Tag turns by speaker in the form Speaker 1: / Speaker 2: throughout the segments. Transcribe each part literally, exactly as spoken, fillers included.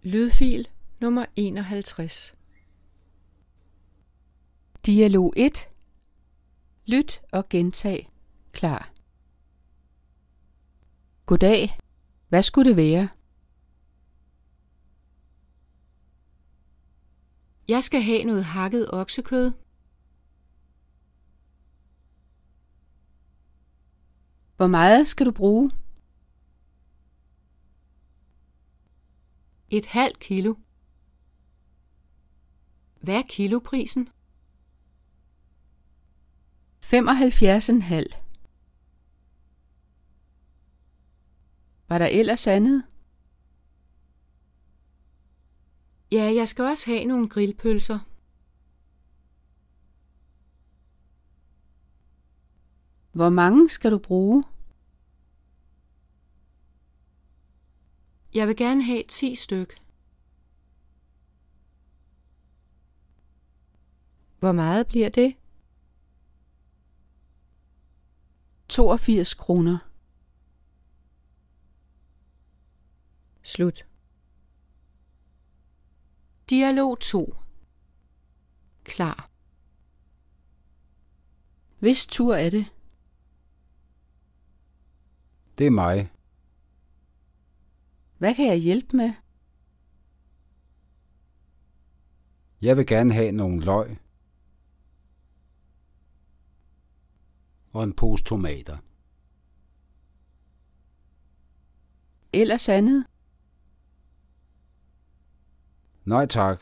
Speaker 1: Lydfil nummer enoghalvtreds.
Speaker 2: Dialog et. Lyt og gentag. Klar. Goddag. Hvad skulle det være?
Speaker 1: Jeg skal have noget hakket oksekød.
Speaker 2: Hvor meget skal du bruge?
Speaker 1: Et halvt kilo. Hvad er kiloprisen?
Speaker 2: femoghalvfjerds komma fem. Var der ellers andet?
Speaker 1: Ja, jeg skal også have nogle grillpølser.
Speaker 2: Hvor mange skal du bruge?
Speaker 1: Jeg vil gerne have ti styk. Hvor meget bliver det?
Speaker 2: toogfirs kroner.
Speaker 1: Slut. Dialog to. Klar.
Speaker 2: Hvis tur er det?
Speaker 3: Det er mig.
Speaker 2: Hvad kan jeg hjælpe med?
Speaker 3: Jeg vil gerne have nogle løg og en pose tomater.
Speaker 2: Ellers andet?
Speaker 3: Nej tak.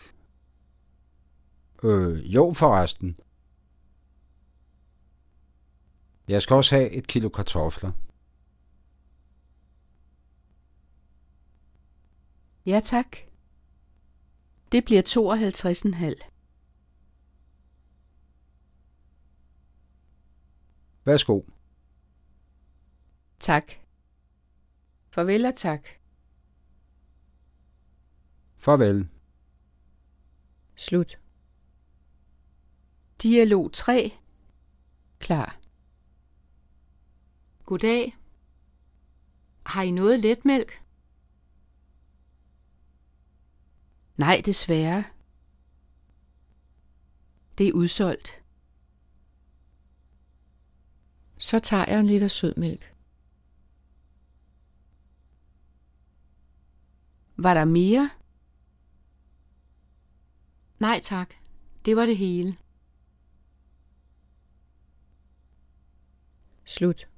Speaker 3: Øh, jo forresten. Jeg skal også have et kilo kartofler.
Speaker 2: Ja tak. Det bliver tooghalvtreds komma fem.
Speaker 3: Værsgo.
Speaker 2: Tak. Farvel og tak.
Speaker 3: Farvel.
Speaker 1: Slut.
Speaker 2: Dialog tre. Klar.
Speaker 1: Goddag. Har I noget letmælk?
Speaker 2: Nej, desværre. Det er udsolgt.
Speaker 1: Så tager jeg en liter sødmælk.
Speaker 2: Var der mere?
Speaker 1: Nej tak. Det var det hele. Slut.